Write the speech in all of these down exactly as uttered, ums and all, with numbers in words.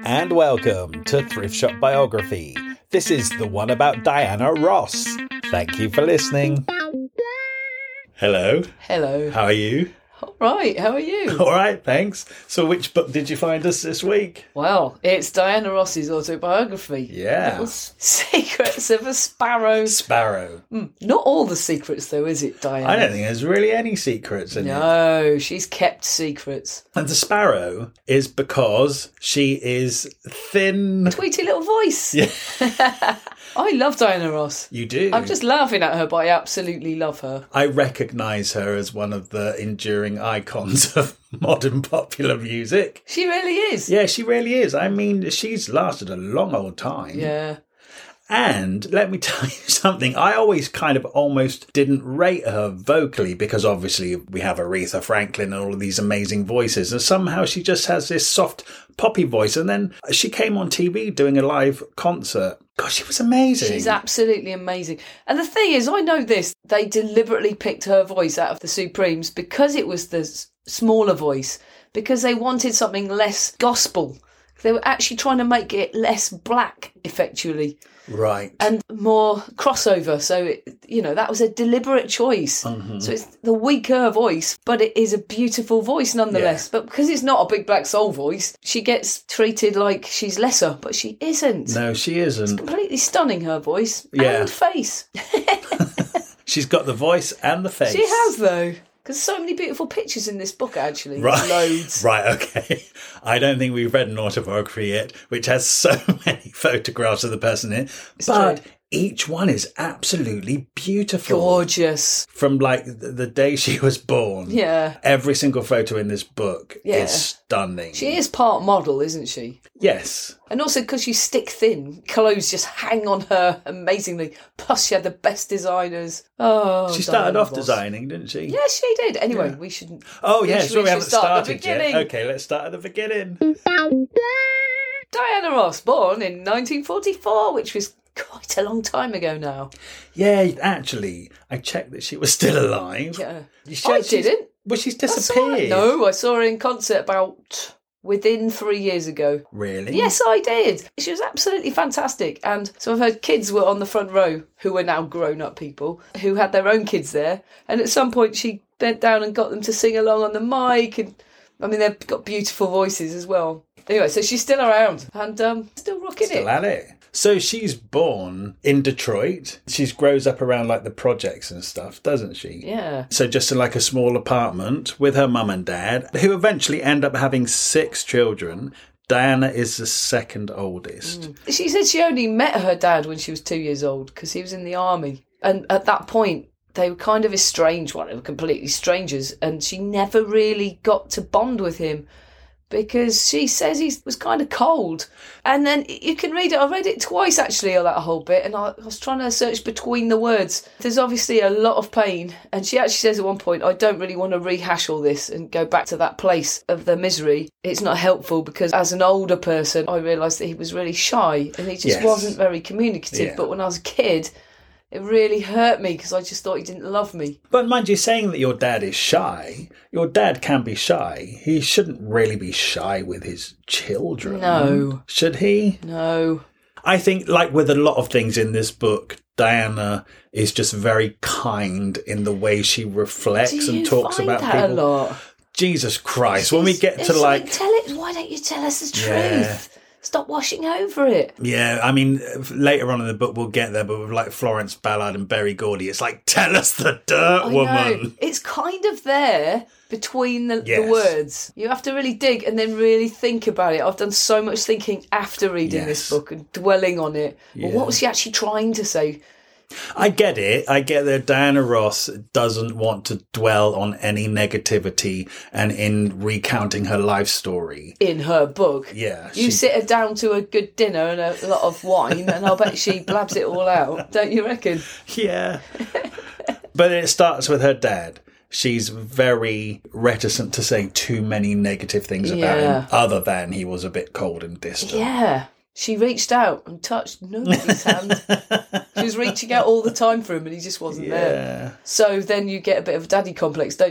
and welcome to Thrift Shop Biography. This is the one about Diana Ross. Thank you for listening. Hello. Hello. How are you? All right, how are you? All right, thanks. So which book did you find us this week? Well, it's Diana Ross's autobiography. Yeah. Little Secrets of a Sparrow. Sparrow. Mm, not all the secrets, though, is it, Diana? I don't think there's really any secrets in it. No, she's kept secrets. And the sparrow is because she is thin. Tweety little voice. Yeah. I love Diana Ross. You do? I'm just laughing at her, but I absolutely love her. I recognise her as one of the enduring icons of modern popular music. She really is. Yeah, she really is. I mean, she's lasted a long old time. Yeah. And let me tell you something, I always kind of almost didn't rate her vocally because obviously we have Aretha Franklin and all of these amazing voices, and somehow she just has this soft poppy voice. And then she came on T V doing a live concert. God, she was amazing. She's absolutely amazing. And the thing is, I know this, they deliberately picked her voice out of the Supremes because it was the s- smaller voice, because they wanted something less gospel. They were actually trying to make it less black, effectually. Right. And more crossover. So, it, you know, that was a deliberate choice. Mm-hmm. So it's the weaker voice, but it is a beautiful voice nonetheless. Yeah. But because it's not a big black soul voice, she gets treated like she's lesser, but she isn't. No, she isn't. It's completely stunning, her voice. Yeah. And face. She's got the voice and the face. She has, though. Because so many beautiful pictures in this book, actually. Right. Loads. Right, okay. I don't think we've read an autobiography yet, which has so many photographs of the person in it. It's but true. Each one is absolutely beautiful. Gorgeous. From, like, the day she was born. Yeah. Every single photo in this book Yeah. is stunning. She is part model, isn't she? Yes. And also because she's stick thin, clothes just hang on her amazingly. Plus, she had the best designers. Oh, She started Diana off Ross. designing, didn't she? Yeah, she did. Anyway, Yeah. we shouldn't. Oh, we yeah, should- so we, we should haven't start at the started yet. beginning. Okay, let's start at the beginning. Diana Ross, born in nineteen forty-four, which was quite a long time ago now. Yeah, actually, I checked that she was still alive. Yeah. You I said she's- didn't. Well, she's I saw her- disappeared. No, I saw her in concert about within three years ago. Really? Yes, I did. She was absolutely fantastic. And some of her kids were on the front row, who were now grown-up people, who had their own kids there. And at some point, she bent down and got them to sing along on the mic. And I mean, they've got beautiful voices as well. Anyway, so she's still around and um, still rocking Still it. at it. So she's born in Detroit. She grows up around like the projects and stuff, doesn't she? Yeah. So just in like a small apartment with her mum and dad, who eventually end up having six children. Diana is the second oldest. Mm. She said she only met her dad when she was two years old because he was in the army. And at that point, they were kind of estranged, well, they were completely strangers. And she never really got to bond with him because she says he was kind of cold. And then you can read it. I read it twice, actually, that whole bit. And I was trying to search between the words. There's obviously a lot of pain. And she actually says at one point, I don't really want to rehash all this and go back to that place of the misery. It's not helpful because as an older person, I realised that he was really shy and he just Yes. wasn't very communicative. Yeah. But when I was a kid, it really hurt me because I just thought he didn't love me. But mind you, saying that your dad is shy, your dad can be shy. He shouldn't really be shy with his children. No. Should he? No. I think, like with a lot of things in this book, Diana is just very kind in the way she reflects Do you and talks find about that people. a lot? Jesus Christ, when we get It's to like... like, tell it. Why don't you tell us the truth? Yeah. Stop washing over it. Yeah, I mean, later on in the book we'll get there, but with like Florence Ballard and Berry Gordy, it's like, tell us the dirt, I woman. know. It's kind of there between the, Yes. the words. You have to really dig and then really think about it. I've done so much thinking after reading Yes. this book and dwelling on it. Well, Yeah. what was she actually trying to say? I get it. I get that Diana Ross doesn't want to dwell on any negativity and in recounting her life story. In her book. Yeah. You she- sit her down to a good dinner and a lot of wine, and I'll bet she blabs it all out. Don't you reckon? Yeah. But it starts with her dad. She's very reticent to say too many negative things about Yeah. him, other than he was a bit cold and distant. Yeah. She reached out and touched nobody's hand. She was reaching out all the time for him and he just wasn't there. Yeah. So then you get a bit of a daddy complex, don't you?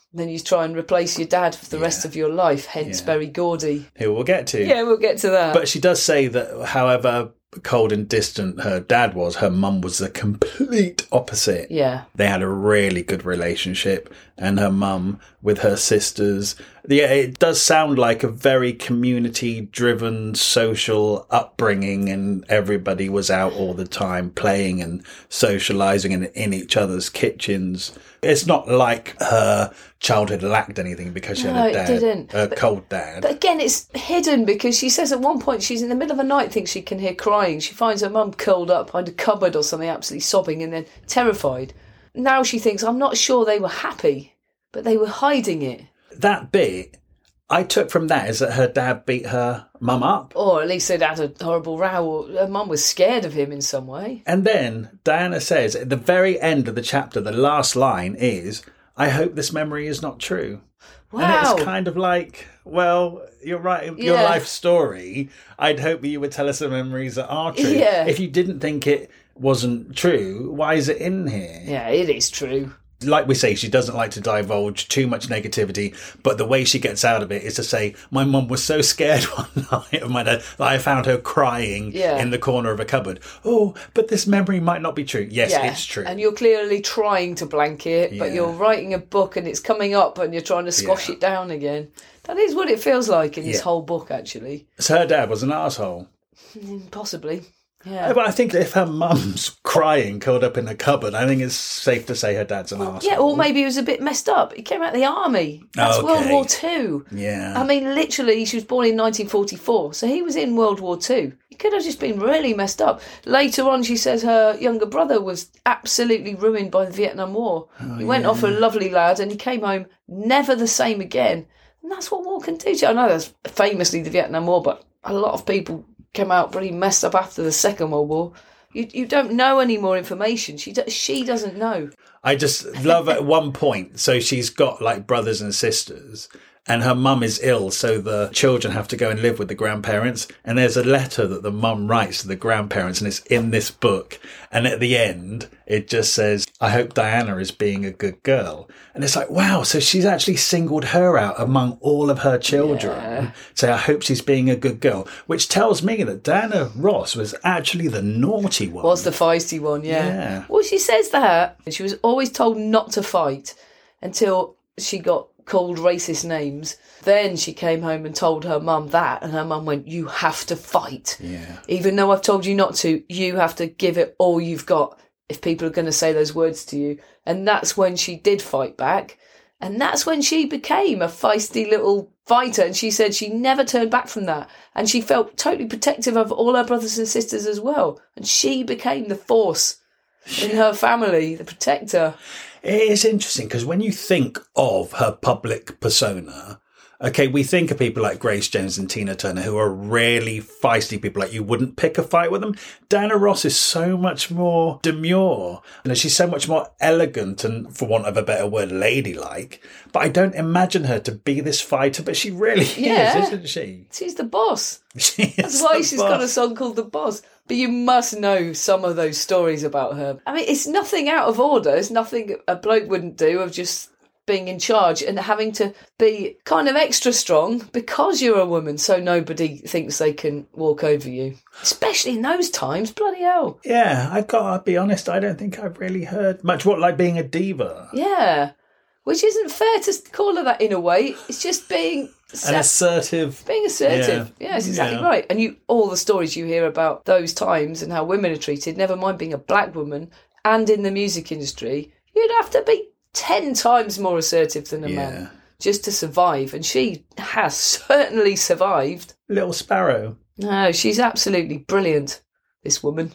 Then you try and replace your dad for the Yeah. rest of your life, hence Yeah. Berry Gordy. Who we'll get to. Yeah, we'll get to that. But she does say that however cold and distant her dad was, her mum was the complete opposite. yeah. They had a really good relationship, and her mum with her sisters. Yeah, it does sound like a very community-driven social upbringing, and everybody was out all the time playing and socialising and in each other's kitchens. It's not like her childhood lacked anything because she No, had a it dad, didn't. a But- cold dad. But again, it's hidden because she says at one point she's in the middle of the night, thinks she can hear crying. She finds her mum curled up behind a cupboard or something, absolutely sobbing and then terrified. Now she thinks, I'm not sure they were happy, but they were hiding it. That bit I took from that is that her dad beat her mum up. Or at least they'd had a horrible row, or her mum was scared of him in some way. And then Diana says at the very end of the chapter, the last line is, I hope this memory is not true. Wow. And it's kind of like, well, you're right. Your Yeah. life story, I'd hope you would tell us the memories that are true. Yeah. If you didn't think it wasn't true, why is it in here? Yeah, it is true. Like we say, she doesn't like to divulge too much negativity, but the way she gets out of it is to say, my mum was so scared one night of my dad that I found her crying Yeah. in the corner of a cupboard. Oh, but this memory might not be true. Yes, Yeah, it's true. and you're clearly trying to blank it, but Yeah. you're writing a book and it's coming up and you're trying to squash Yeah. it down again. That is what it feels like in this Yeah. whole book, actually. So her dad was an arsehole. Possibly. Yeah. But I think if her mum's crying, curled up in a cupboard, I think it's safe to say her dad's an arsehole. Yeah, or maybe he was a bit messed up. He came out of the army. That's Okay. World War Two. Yeah. I mean, literally, she was born in nineteen forty-four, so he was in World War Two. He could have just been really messed up. Later on, she says her younger brother was absolutely ruined by the Vietnam War. he went yeah. off a lovely lad and he came home never the same again. And that's what war can do to you. I know that's famously the Vietnam War, but a lot of people came out pretty messed up after the Second World War. You you don't know any more information. She do, she doesn't know. I just love at one point, so she's got like brothers and sisters, and her mum is ill, so the children have to go and live with the grandparents. And there's a letter that the mum writes to the grandparents, and it's in this book. And at the end, it just says, I hope Diana is being a good girl. And it's like, wow, so she's actually singled her out among all of her children. Yeah. Say, I hope she's being a good girl, which tells me that Diana Ross was actually the naughty one. Was the feisty one, yeah. Yeah. Well, she says that. She was always told not to fight until she got called racist names. Then she came home and told her mum that, and her mum went, you have to fight. Yeah. Even though I've told you not to, you have to give it all you've got if people are going to say those words to you. And that's when she did fight back. And that's when she became a feisty little fighter. And she said she never turned back from that. And she felt totally protective of all her brothers and sisters as well. And she became the force in her family, the protector. It is interesting because when you think of her public persona, okay, we think of people like Grace Jones and Tina Turner who are really feisty people, like you wouldn't pick a fight with them. Diana Ross is so much more demure. You know, she's so much more elegant and, for want of a better word, ladylike. But I don't imagine her to be this fighter, but she really Yeah. is, isn't she? She's the boss. She is That's why the she's got a boss. song called The Boss. But you must know some of those stories about her. I mean, it's nothing out of order. It's nothing a bloke wouldn't do of just being in charge and having to be kind of extra strong because you're a woman, so nobody thinks they can walk over you. Especially in those times, bloody hell. Yeah, I've got to be honest, I don't think I've really heard much what like being a diva. Yeah. Which isn't fair to call her that in a way. It's just being... An assertive. Being assertive. Yeah. Yes, exactly Yeah. right. And you, all the stories you hear about those times and how women are treated, never mind being a black woman and in the music industry, you'd have to be ten times more assertive than a Yeah. man just to survive. And she has certainly survived. Little Sparrow. No, she's absolutely brilliant, this woman.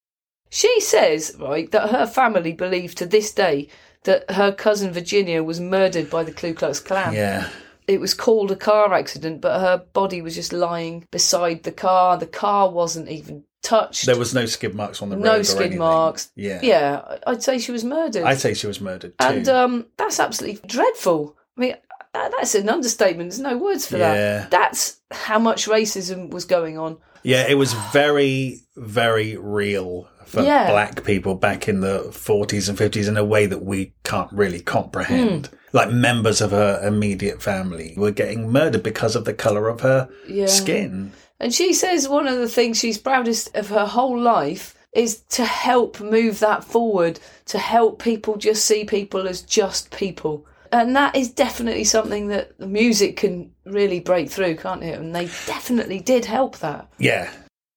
She says, right, that her family believe to this day that her cousin Virginia was murdered by the Ku Klux Klan. Yeah. It was called a car accident, but her body was just lying beside the car. The car wasn't even touched. There was no skid marks on the road. no or skid anything. marks. Yeah. Yeah, I'd say she was murdered. I'd say she was murdered too. and um, that's absolutely dreadful. I mean, that, that's an understatement. There's no words for Yeah. that. That's how much racism was going on. Yeah, it was very, very real for Yeah. black people back in the forties and fifties in a way that we can't really comprehend. Hmm. Like members of her immediate family were getting murdered because of the colour of her Yeah. skin. And she says one of the things she's proudest of her whole life is to help move that forward, to help people just see people as just people. And that is definitely something that the music can really break through, can't it? And they definitely did help that. Yeah.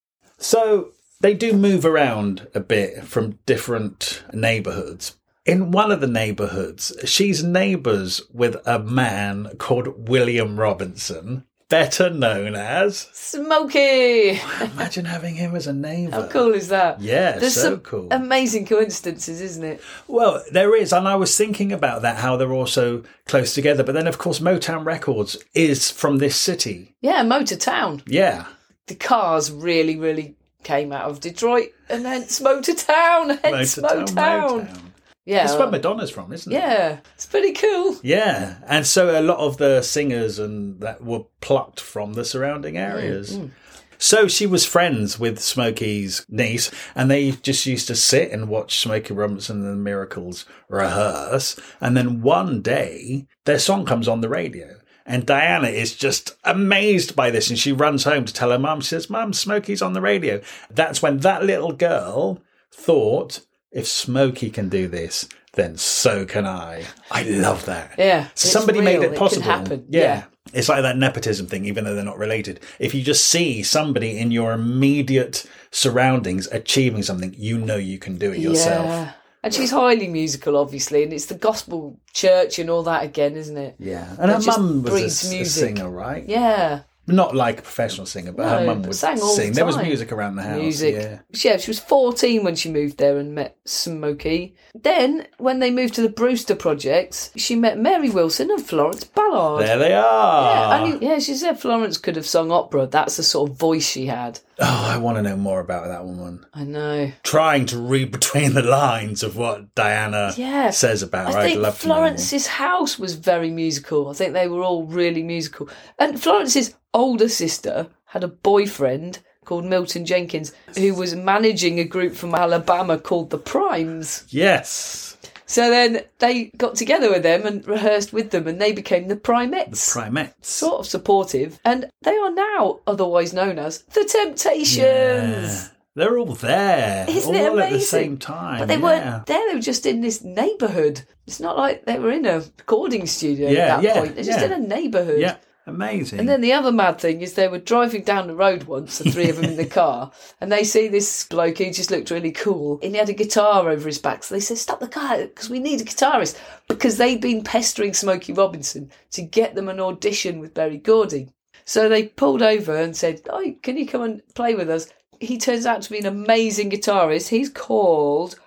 So they do move around a bit from different neighbourhoods. In one of the neighbourhoods, she's neighbours with a man called William Robinson, better known as... Smokey! Imagine having him as a neighbour. How cool is that? Yeah, There's so some cool. amazing coincidences, isn't it? Well, there is, and I was thinking about that, how they're all so close together. But then, of course, Motown Records is from this city. Yeah, Motor Town. Yeah. The Cars really, really came out of Detroit, and hence Motor Town, hence Motown, Motown. Motown. Yeah, That's where Madonna's from, isn't it? yeah, it's pretty cool. Yeah, and so a lot of the singers and that were plucked from the surrounding areas. Mm, mm. So she was friends with Smokey's niece, and they just used to sit and watch Smokey Robinson and the Miracles rehearse. And then one day, their song comes on the radio. And Diana is just amazed by this, and she runs home to tell her mum. She says, "Mum, Smokey's on the radio." That's when that little girl thought, if Smokey can do this, then so can I. I love that. Yeah, So it's somebody made real. it possible. It can happen. Yeah. Yeah. It's like that nepotism thing, even though they're not related. If you just see somebody in your immediate surroundings achieving something, you know you can do it yourself. Yeah. And she's highly musical, obviously, and it's the gospel church and all that again, isn't it? Yeah. And her It just mum was a, breeds a music. singer, right? Yeah. Not like a professional singer, but her No, mum but would sang all the sing. There was time. music around the house. Music. Yeah. Yeah, she was fourteen when she moved there and met Smokey. Then, when they moved to the Brewster Projects, she met Mary Wilson and Florence Ballard. There they are. Yeah, only, yeah, she said Florence could have sung opera. That's the sort of voice she had. Oh, I want to know more about that woman. I know. Trying to read between the lines of what Diana Yeah. says about her. I I'd think love to know more. Florence's house was very musical. I think they were all really musical. And Florence's older sister had a boyfriend called Milton Jenkins who was managing a group from Alabama called the Primes. Yes. So then they got together with them and rehearsed with them, and they became the Primettes. The Primettes. Sort of supportive. And they are now otherwise known as the Temptations. Yeah. They're all there. Isn't all it at the amazing? same time. But they yeah. weren't there, they were just in this neighbourhood. It's not like they were in a recording studio Yeah, at that yeah, point. They're just yeah. in a neighbourhood. Yeah. Amazing. And then the other mad thing is they were driving down the road once, the three of them in the car, and they see this bloke, he just looked really cool, and he had a guitar over his back. So they said, "Stop the car, because we need a guitarist." Because they'd been pestering Smokey Robinson to get them an audition with Berry Gordy. So they pulled over and said, "Oh, can you come and play with us?" He turns out to be an amazing guitarist. He's called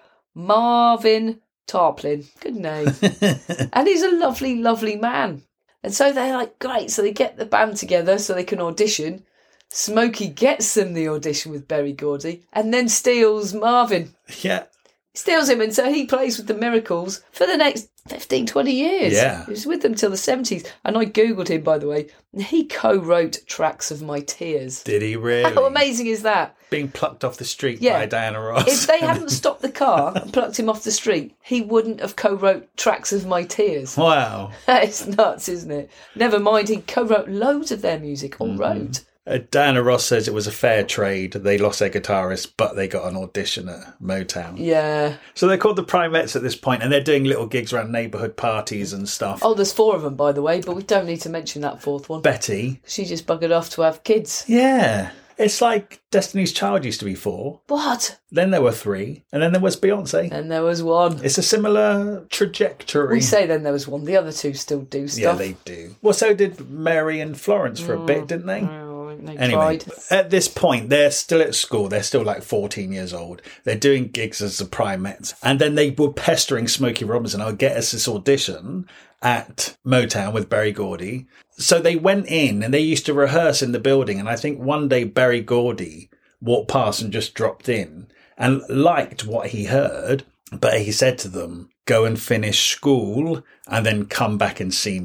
Marvin Tarplin. Good name. And he's a lovely, lovely man. And so they're like, great. So they get the band together so they can audition. Smokey gets them the audition with Berry Gordy and then steals Marvin. yeah. Steals him. And so he plays with the Miracles for the next fifteen, twenty years. Yeah. He was with them till the seventies. And I Googled him, by the way. And he co-wrote Tracks of My Tears. Did he really? How amazing is that? Being plucked off the street Yeah. by Diana Ross. If they hadn't stopped the car and plucked him off the street, he wouldn't have co-wrote Tracks of My Tears. Wow. It's nuts, isn't it? Never mind, he co-wrote loads of their music, or Mm-hmm. wrote. Uh, Diana Ross says it was a fair trade. They lost their guitarist, but they got an audition at Motown. Yeah. So they're called the Primettes at this point, and they're doing little gigs around neighbourhood parties and stuff. Oh, there's four of them, by the way, but we don't need to mention that fourth one. Betty. She just buggered off to have kids. Yeah. It's like Destiny's Child used to be four. What? Then there were three. And then there was Beyonce. And there was one. It's a similar trajectory. We say then there was one. The other two still do Yeah, stuff. they do. Well, so did Mary and Florence for a bit, didn't they? Oh, they Anyway, tried. at this point, they're still at school. They're still like fourteen years old. They're doing gigs as the Primettes. And then they were pestering Smokey Robinson, "I'll get us this audition at Motown with Berry Gordy." So they went in and they used to rehearse in the building. And I think one day Berry Gordy walked past and just dropped in and liked what he heard. But he said to them, "Go and finish school and then come back and see me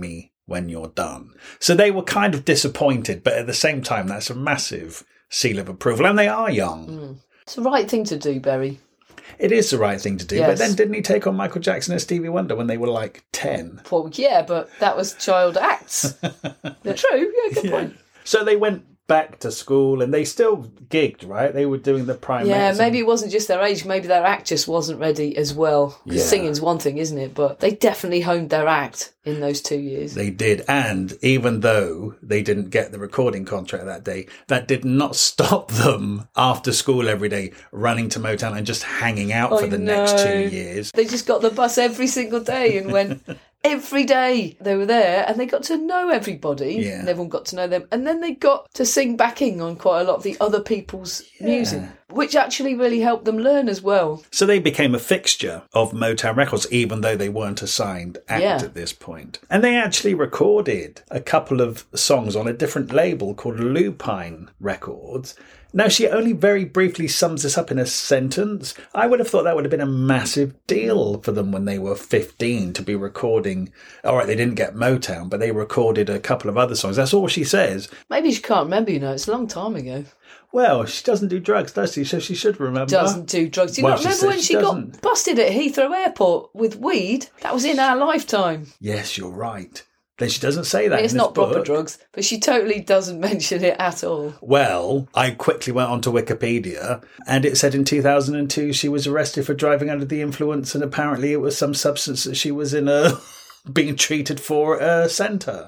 when you're done. So they were kind of disappointed, but at the same time, that's a massive seal of approval. And they are young. Mm. It's the right thing to do, Berry. It is the right thing to do. Yes. But then didn't he take on Michael Jackson and Stevie Wonder when they were like ten? Well, yeah, but that was child acts. They're true. Yeah, good Yeah. point. So they went back to school and they still gigged, right? They were doing the primates. Yeah, and- maybe it wasn't just their age. Maybe their act just wasn't ready as well. Because Yeah. singing's one thing, isn't it? But they definitely honed their act in those two years. They did. And even though they didn't get the recording contract that day, that did not stop them after school every day running to Motown and just hanging out I for the next know. two years. They just got the bus every single day and went every day. They were there and they got to know everybody. Yeah. And everyone got to know them. And then they got to sing backing on quite a lot of the other people's music, which actually really helped them learn as well. So they became a fixture of Motown Records, even though they weren't a signed act Yeah. at this point. And they actually recorded a couple of songs on a different label called Lupine Records. Now, she only very briefly sums this up in a sentence. I would have thought that would have been a massive deal for them when they were fifteen to be recording. All right, they didn't get Motown, but they recorded a couple of other songs. That's all she says. Maybe she can't remember, you know, it's a long time ago. Well, she doesn't do drugs, does she? So she should remember. Doesn't do drugs. Do you Well, not she remember said when she she doesn't. got busted at Heathrow Airport with weed? That was in our lifetime. Yes, you're right. Then she doesn't say that I mean, it's in this not proper book. drugs, but she totally doesn't mention it at all. Well, I quickly went onto Wikipedia and it said in two thousand two she was arrested for driving under the influence, and apparently it was some substance that she was in a being treated for at a centre.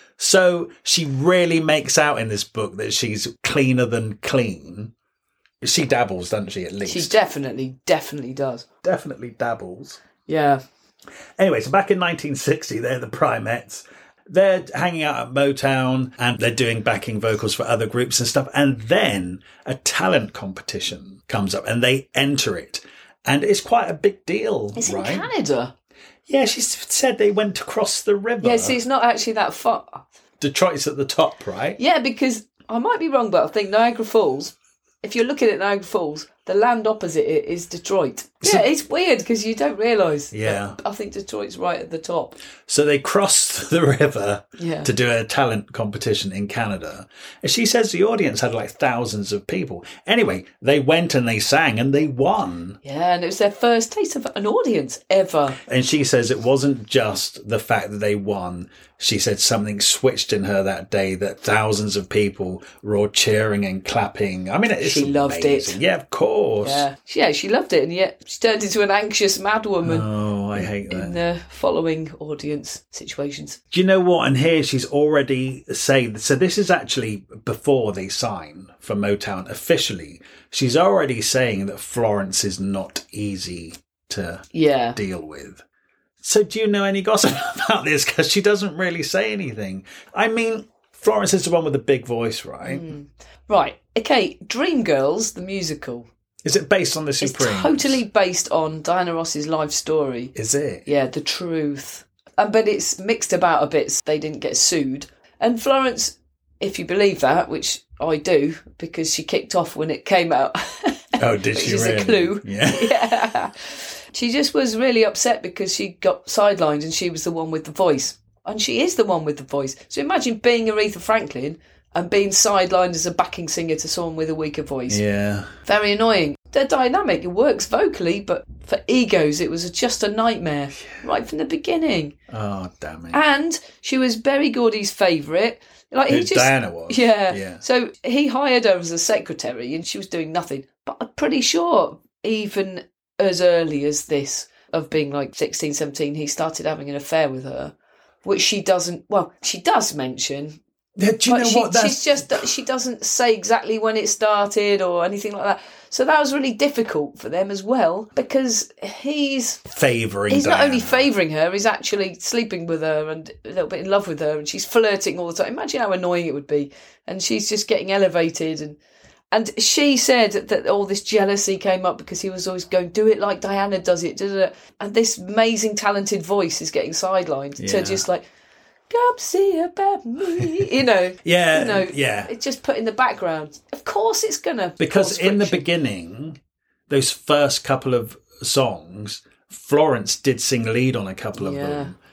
So she really makes out in this book that she's cleaner than clean. She dabbles, doesn't she, at least? She definitely, definitely does. Definitely dabbles. Yeah. Anyway, so back in nineteen sixty, they're the Primettes. They're hanging out at Motown and they're doing backing vocals for other groups and stuff. And then a talent competition comes up and they enter it. And it's quite a big deal, It's right? in Canada. Yeah, she s- said they went across the river. Yeah, see, it's not actually that far. Detroit's at the top, right? Yeah, because I might be wrong, but I think Niagara Falls, if you're looking at Niagara Falls, the land opposite it is Detroit. So- Yeah, it's weird because you don't realise. Yeah. that I think Detroit's right at the top. So they crossed the river Yeah. to do a talent competition in Canada. And she says the audience had like thousands of people. Anyway, they went and they sang and they won. Yeah, and it was their first taste of an audience ever. And she says it wasn't just the fact that they won. She said something switched in her that day, that thousands of people were all cheering and clapping. I mean, it's She loved it. amazing. Yeah, of course. Yeah, yeah, she loved it, and yet she turned into an anxious madwoman Oh, I hate that. in the following audience situations. Do you know what? And here she's already saying, so this is actually before they sign for Motown officially. She's already saying that Florence is not easy to Yeah. deal with. So do you know any gossip about this? Because she doesn't really say anything. I mean, Florence is the one with the big voice, right? Mm. Right, okay, Dreamgirls, the musical, Is it based on the is Supremes? totally based on Diana Ross's life story. Is it? Yeah, the truth. Um, but it's mixed about a bit. So they didn't get sued. And Florence, if you believe that, which I do, because she kicked off when it came out. Oh, did which she is really? a clue. Yeah. Yeah. She just was really upset because she got sidelined and she was the one with the voice. And she is the one with the voice. So imagine being Aretha Franklin and being sidelined as a backing singer to someone with a weaker voice. Yeah. Very annoying. They're dynamic. It works vocally, but for egos, it was just a nightmare right from the beginning. Oh, damn it. And she was Berry Gordy's favourite. Like Who he just, Diana was. Yeah. Yeah. So he hired her as a secretary, and she was doing nothing. But I'm pretty sure, even as early as this, of being like sixteen, seventeen, he started having an affair with her, which she doesn't. Well, she does mention. Yeah, do you But know she, what? That's she's just she doesn't say exactly when it started or anything like that. So that was really difficult for them as well, because he's favouring he's not Diana. only favouring her, he's actually sleeping with her and a little bit in love with her, and she's flirting all the time. Imagine how annoying it would be. And she's just getting elevated, and and she said that all this jealousy came up because he was always going, do it like Diana does it, da, da, da. And this amazing talented voice is getting sidelined Yeah. to just like, come see about me, you know. Yeah, you know, yeah. It's just put in the background. Of course it's going to. Because in the beginning, those first couple of songs, Florence did sing lead on a couple of Yeah. them.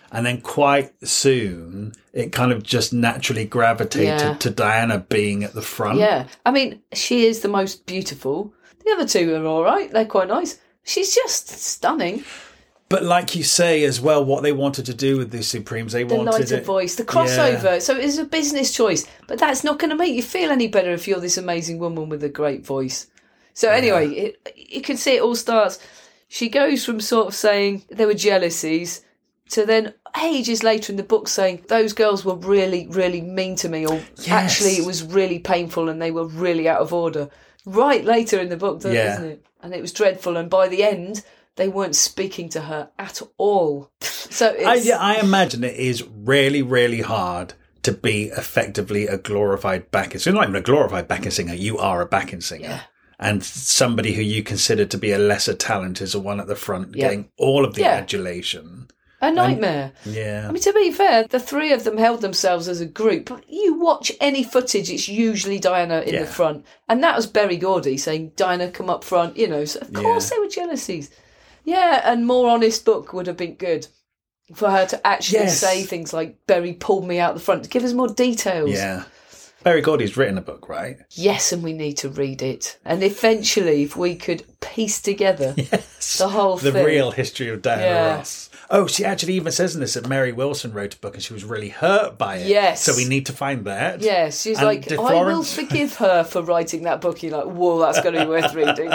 And then quite soon, it kind of just naturally gravitated Yeah. to Diana being at the front. Yeah. I mean, she is the most beautiful. The other two are all right. They're quite nice. She's just stunning. But like you say as well, what they wanted to do with the Supremes, they The wanted lighter it... voice, the crossover. Yeah. So it was a business choice. But that's not going to make you feel any better if you're this amazing woman with a great voice. So anyway, it, you can see it all starts. She goes from sort of saying there were jealousies to then ages later in the book saying those girls were really, really mean to me, or Yes. actually it was really painful and they were really out of order. Right later in the book, doesn't Yeah. isn't it? And it was dreadful. And by the end, they weren't speaking to her at all. So it's, I, yeah, I imagine it is really, really hard to be effectively a glorified backing singer. You're not even a glorified backing singer, you are a backing singer. Yeah. And somebody who you consider to be a lesser talent is the one at the front Yeah. getting all of the Yeah. adulation. a nightmare. Yeah. I mean, to be fair, the three of them held themselves as a group. You watch any footage, it's usually Diana in Yeah. the front. And that was Berry Gordy saying, Diana, come up front. You know, so of course Yeah. there were jealousies. Yeah, and more honest book would have been good for her to actually Yes. say things like, Berry pulled me out the front, to give us more details. Yeah. Berry Gordy's written a book, right? Yes, and we need to read it. And eventually, if we could piece together Yes. the whole The thing. real history of Diana Yeah. Ross. Oh, she actually even says in this that Mary Wilson wrote a book and she was really hurt by it. Yes. So we need to find that. Yes, she's And like, did I will Florence- forgive her for writing that book. You're like, whoa, that's going to be worth reading.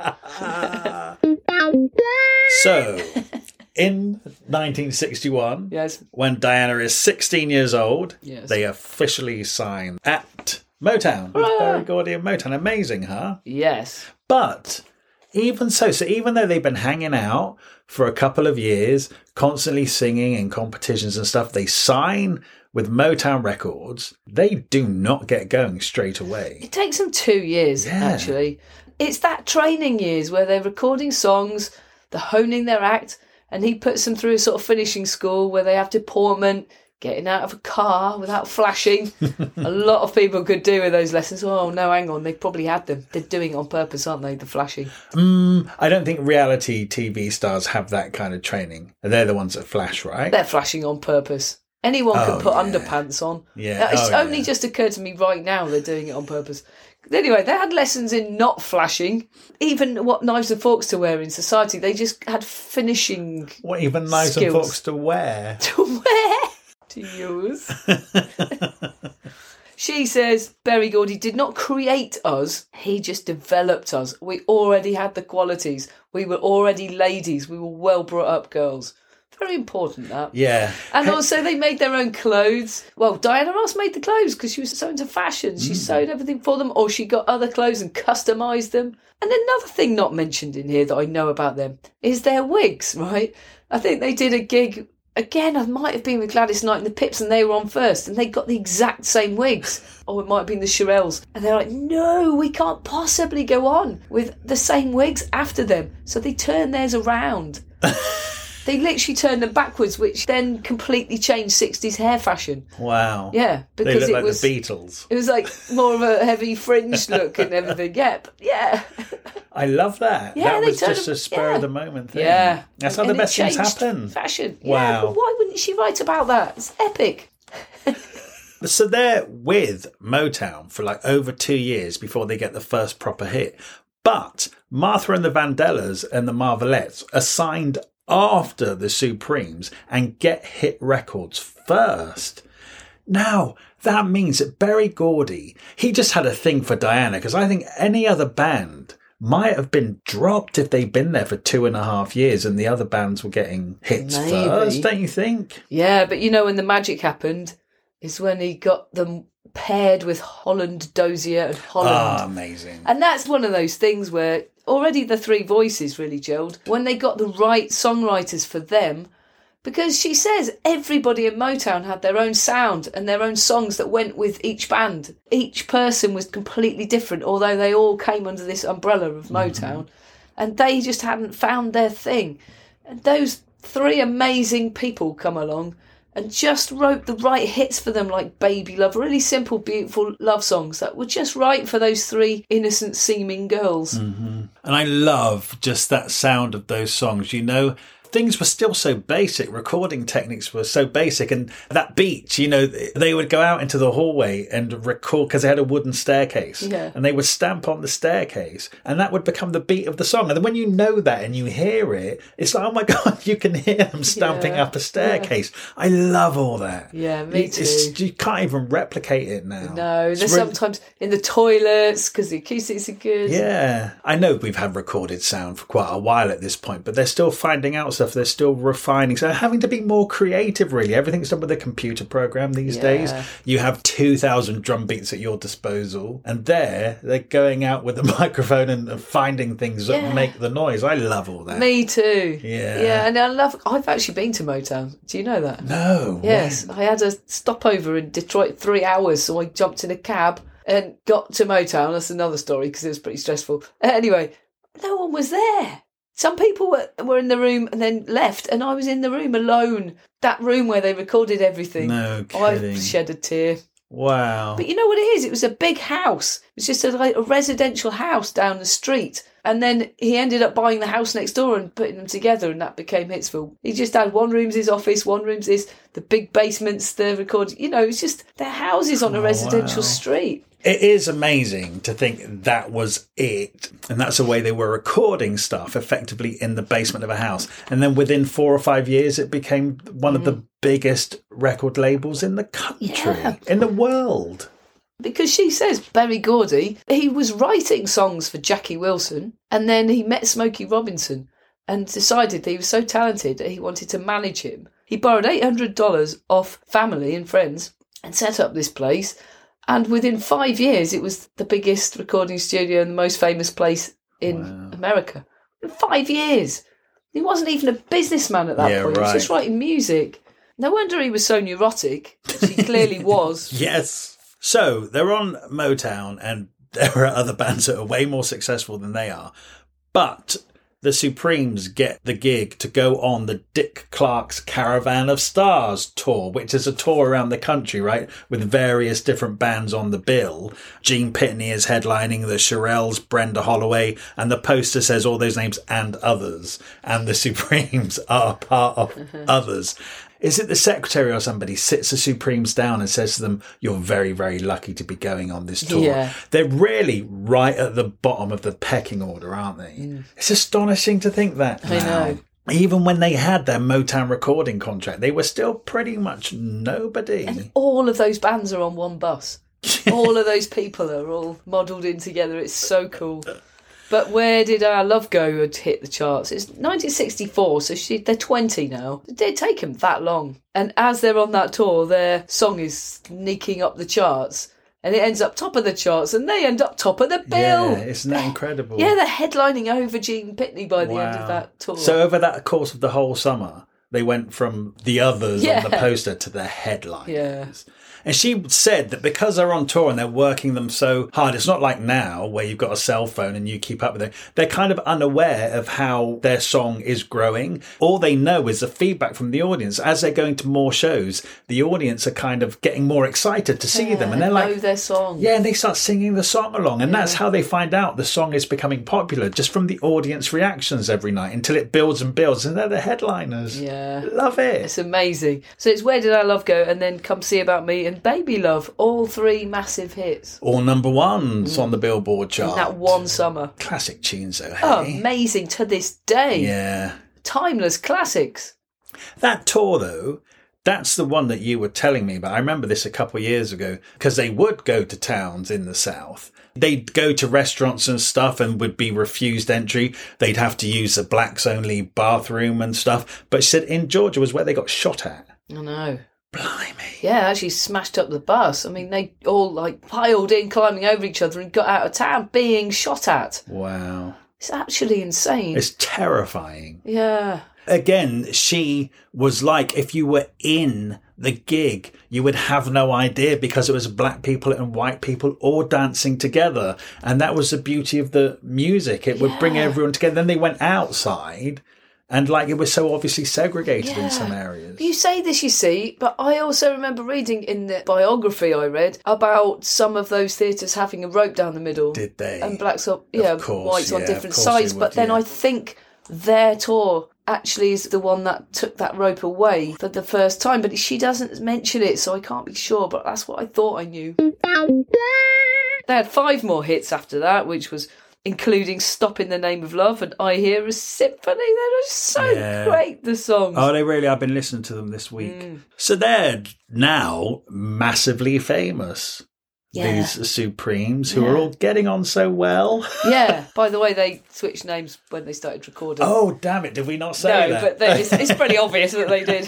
So, in nineteen sixty-one, Yes. when Diana is sixteen years old, Yes. they officially sign at Motown with Hurrah! Berry Gordy and Motown. Amazing, huh? Yes. But even so, so even though they've been hanging out for a couple of years, constantly singing in competitions and stuff, they sign with Motown Records. They do not get going straight away. It takes them two years, Yeah. actually. It's that training years where they're recording songs, they're honing their act, and he puts them through a sort of finishing school where they have deportment, getting out of a car without flashing. A lot of people could do with those lessons. Oh, no, hang on. They probably had them. They're doing it on purpose, aren't they? The flashing. Mm, I don't think reality T V stars have that kind of training. They're the ones that flash, right? They're flashing on purpose. Anyone Oh, can put yeah. underpants on. Yeah. Uh, It's Oh, only yeah. just occurred to me right now they're doing it on purpose. Anyway, they had lessons in not flashing, even what knives and forks to wear in society. They just had finishing What, even knives skills. and forks to wear? to wear, to use. She says Berry Gordy did not create us, he just developed us. We already had the qualities. We were already ladies. We were well brought up girls. Very important, that. Yeah. And also they made their own clothes. Well, Diana Ross made the clothes because she was so into fashion. She sewed everything for them, or she got other clothes and customised them. And another thing not mentioned in here that I know about them is their wigs, right? I think they did a gig, again, I might have been with Gladys Knight and the Pips, and they were on first, and they got the exact same wigs. Or it might have been the Shirelles. And they're like, no, we can't possibly go on with the same wigs after them. So they turned theirs around. They literally turned them backwards, which then completely changed sixties hair fashion. Wow. Yeah, They because look it like was the Beatles. it was like more of a heavy fringe look and everything. Yeah, but yeah, I love that. Yeah, that they was turned just them- a spur yeah. of the moment thing. yeah. That's And- how the and it best things changed happen. Fashion. Yeah, Wow. but why wouldn't she write about that? It's epic. So they're with Motown for like over two years before they get the first proper hit. But Martha and the Vandellas and the Marvelettes are signed after the Supremes and get hit records first. Now, that means that Berry Gordy, he just had a thing for Diana, because I think any other band might have been dropped if they'd been there for two and a half years and the other bands were getting hits Maybe. first, don't you think? Yeah, but you know when the magic happened is when he got them paired with Holland Dozier and Holland. Ah, amazing. And that's one of those things where already the three voices really gelled when they got the right songwriters for them, because she says everybody in Motown had their own sound and their own songs that went with each band. Each person was completely different, although they all came under this umbrella of Motown, mm-hmm. and they just hadn't found their thing. And those three amazing people come along and just wrote the right hits for them, like Baby Love, really simple, beautiful love songs that were just right for those three innocent-seeming girls. Mm-hmm. And I love just that sound of those songs. You know, things were still so basic. Recording techniques were so basic. And that beach, you know, they would go out into the hallway and record because they had a wooden staircase. Yeah. And they would stamp on the staircase and that would become the beat of the song. And then when you know that and you hear it, it's like, oh my God, you can hear them stamping Yeah. up a staircase. Yeah. I love all that. Yeah, me it's, too. It's, you can't even replicate it now. No, it's there's really... sometimes in the toilets because the acoustics are good. Yeah. I know we've had recorded sound for quite a while at this point, but they're still finding out stuff. They're still refining. So having to be more creative, really. Everything's done with a computer program these Yeah. days. You have two thousand drum beats at your disposal. And there, they're going out with a microphone and, and finding things that Yeah. make the noise. I love all that. Me too. Yeah. Yeah, and I love, I've actually been to Motown. Do you know that? No. Yes. When? I had a stopover in Detroit, three hours. So I jumped in a cab and got to Motown. That's another story because it was pretty stressful. Anyway, no one was there. Some people were, were in the room and then left, and I was in the room alone. That room where they recorded everything. No kidding. I shed a tear. Wow. But you know what it is? It was a big house. It was just a, like a residential house down the street. And then he ended up buying the house next door and putting them together, and that became Hitsville. He just had one room's his office, one room's his, the big basement's the recording. You know, it's just their houses on a Oh, residential wow. street. It is amazing to think that was it. And that's the way they were recording stuff effectively in the basement of a house. And then within four or five years, it became one mm. of the biggest record labels in the country, Yeah. in the world. Because she says, Berry Gordy, he was writing songs for Jackie Wilson, and then he met Smokey Robinson and decided that he was so talented that he wanted to manage him. He borrowed eight hundred dollars off family and friends and set up this place. And within five years, it was the biggest recording studio and the most famous place in wow. America. In five years. He wasn't even a businessman at that yeah, point. Right. He was just writing music. No wonder he was so neurotic. He clearly was. Yes. So they're on Motown, and there are other bands that are way more successful than they are. But the Supremes get the gig to go on the Dick Clark's Caravan of Stars tour, which is a tour around the country, right, with various different bands on the bill. Gene Pitney is headlining, the Shirelles, Brenda Holloway, and the poster says all those names and others. And the Supremes are part of mm-hmm. others. Is it the secretary or somebody sits the Supremes down and says to them, you're very, very lucky to be going on this tour? Yeah. They're really right at the bottom of the pecking order, aren't they? Mm. It's astonishing to think that. I now. know. Even when they had their Motown recording contract, they were still pretty much nobody. And all of those bands are on one bus. All of those people are all modelled in together. It's so cool. But where did Our Love Go had hit the charts? It's nineteen sixty-four, so she, they're twenty now. It did take them that long. And as they're on that tour, their song is sneaking up the charts. And it ends up top of the charts, and they end up top of the bill. Yeah, isn't that incredible? Yeah, they're headlining over Gene Pitney by the wow. end of that tour. So over that course of the whole summer, they went from the others yeah. on the poster to the headliners. Yeah. And she said that because they're on tour and they're working them so hard, it's not like now where you've got a cell phone and you keep up with it. They're kind of unaware of how their song is growing. All they know is the feedback from the audience. As they're going to more shows, the audience are kind of getting more excited to see yeah, them. And they're know like, their song. Yeah, and they start singing the song along. And yeah. that's how they find out the song is becoming popular, just from the audience reactions every night until it builds and builds. And they're the headliners. Yeah. Love it. It's amazing. So it's Where Did Our Love Go? And then Come See About Me and Baby Love. All three massive hits. All number ones mm. on the Billboard chart. In that one summer. Classic tunes though, hey? Oh, amazing to this day. Yeah. Timeless classics. That tour though, that's the one that you were telling me about. I remember this a couple of years ago because they would go to towns in the South. They'd go to restaurants and stuff and would be refused entry. They'd have to use the blacks only bathroom and stuff. But she said in Georgia was where they got shot at. I know. Blimey. Yeah, actually smashed up the bus. I mean, they all like piled in, climbing over each other and got out of town being shot at. Wow. It's actually insane. It's terrifying. Yeah. Again, she was like, if you were in the gig, you would have no idea because it was black people and white people all dancing together. And that was the beauty of the music. It would yeah. bring everyone together. Then they went outside. And like it was so obviously segregated yeah. in some areas. You say this, you see, but I also remember reading in the biography I read about some of those theatres having a rope down the middle. Did they? And blacks up, yeah, of course, whites yeah, on different of course sides. would, but then yeah. I think their tour actually is the one that took that rope away for the first time, but she doesn't mention it, so I can't be sure, but that's what I thought I knew. They had five more hits after that, which was including Stop in the Name of Love and I Hear a Symphony. They're just so Yeah. great, the songs. Oh, they really, I've been listening to them this week. Mm. So they're now massively famous. Yeah. These Supremes, who Yeah. are all getting on so well. Yeah, by the way, they switched names when they started recording. Oh, damn it, did we not say No, that? but they- it's, it's pretty obvious that they did.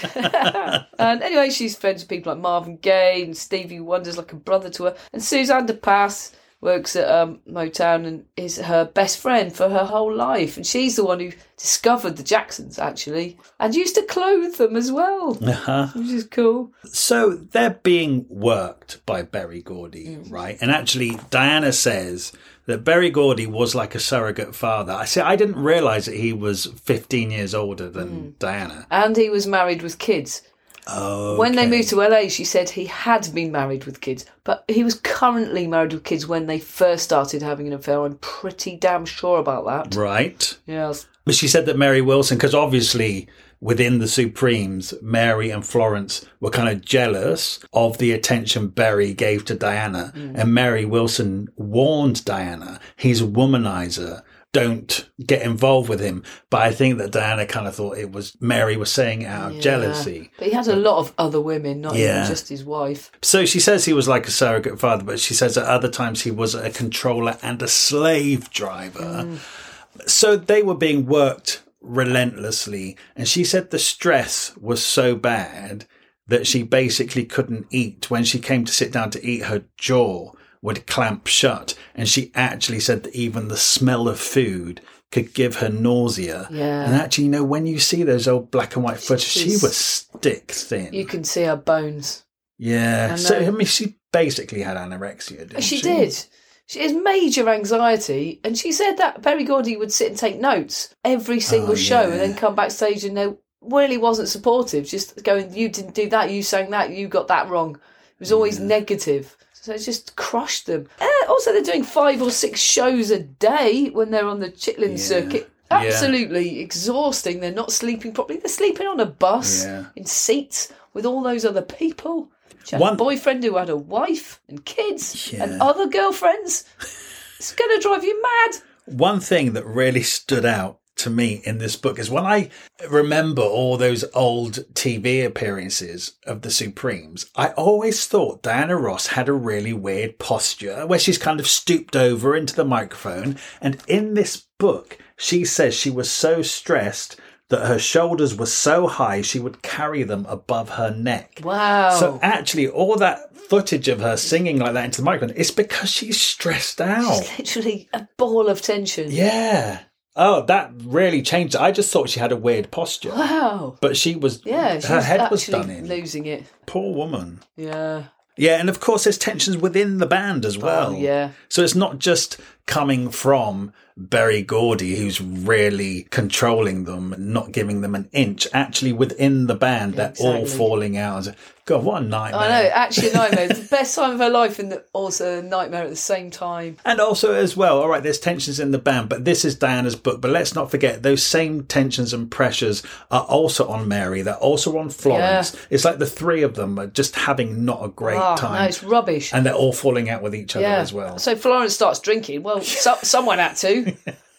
And anyway, she's friends with people like Marvin Gaye and Stevie Wonder's like a brother to her. And Suzanne de Pass works at um, Motown and is her best friend for her whole life. And she's the one who discovered the Jacksons, actually, and used to clothe them as well, Uh-huh. which is cool. So they're being worked by Berry Gordy, Mm. right? And actually, Diana says that Berry Gordy was like a surrogate father. I say I didn't realise that he was fifteen years older than Mm. Diana. And he was married with kids. Oh, When they moved to L A, she said he had been married with kids, but he was currently married with kids when they first started having an affair. I'm pretty damn sure about that. right. Yes. But she said that Mary Wilson, because obviously within the Supremes, Mary and Florence were kind of jealous of the attention Berry gave to Diana. Mm. And Mary Wilson warned Diana, he's a womanizer. Don't get involved with him. But I think that Diana kind of thought it was Mary was saying it out of Yeah. jealousy. But he had a lot of other women, not Yeah. even just his wife. So she says he was like a surrogate father, but she says at other times he was a controller and a slave driver. Mm. So they were being worked relentlessly. And she said the stress was so bad that she basically couldn't eat. When she came to sit down to eat, her jaw would clamp shut. And she actually said that even the smell of food could give her nausea. Yeah. And actually, you know, when you see those old black and white footage, she She's- was stick thin. You can see her bones. Yeah. I So, know. I mean, she basically had anorexia, didn't she? She did. She has major anxiety, and she said that Berry Gordy would sit and take notes every single Oh, show yeah. and then come backstage and they really wasn't supportive, just going, you didn't do that, you sang that, you got that wrong. It was always Yeah. negative. So it just crushed them. Uh, also, they're doing five or six shows a day when they're on the Chitlin Yeah. circuit. Yeah. Absolutely exhausting. They're not sleeping properly. They're sleeping on a bus Yeah. in seats with all those other people. She had One- a boyfriend who had a wife and kids Yeah. and other girlfriends. It's going to drive you mad. One thing that really stood out to me in this book is when I remember all those old T V appearances of the Supremes, I always thought Diana Ross had a really weird posture where she's kind of stooped over into the microphone. And in this book, she says she was so stressed that her shoulders were so high she would carry them above her neck. Wow. So actually, all that footage of her singing like that into the microphone, it's because she's stressed out. She's literally a ball of tension. Yeah. Oh, that really changed it. I just thought she had a weird posture. Wow. But she was, Yeah, she her was head was actually done in. losing it. Poor woman. Yeah. Yeah, and of course there's tensions within the band as well. Oh, yeah. So it's not just coming from Berry Gordy, who's really controlling them and not giving them an inch. Actually, within the band, they're all Exactly. falling out. God, what a nightmare. I know, actually a nightmare. It's the best time of her life and also a nightmare at the same time. And also as well, all right, there's tensions in the band, but this is Diana's book. But let's not forget those same tensions and pressures are also on Mary. They're also on Florence. Yeah. It's like the three of them are just having not a great Oh, time. no, it's rubbish. And they're all falling out with each other yeah. as well. So Florence starts drinking. Well, so, someone had to.